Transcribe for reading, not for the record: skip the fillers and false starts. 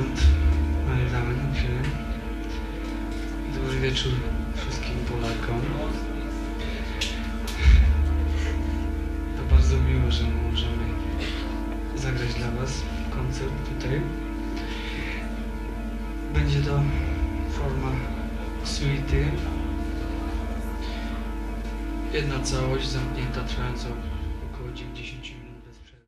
stąd nagramy ten film. Dobry wieczór wszystkim Polakom. To bardzo miło, że możemy zagrać dla Was koncert tutaj. Będzie to forma suity. Jedna całość zamknięta, trwająca około 90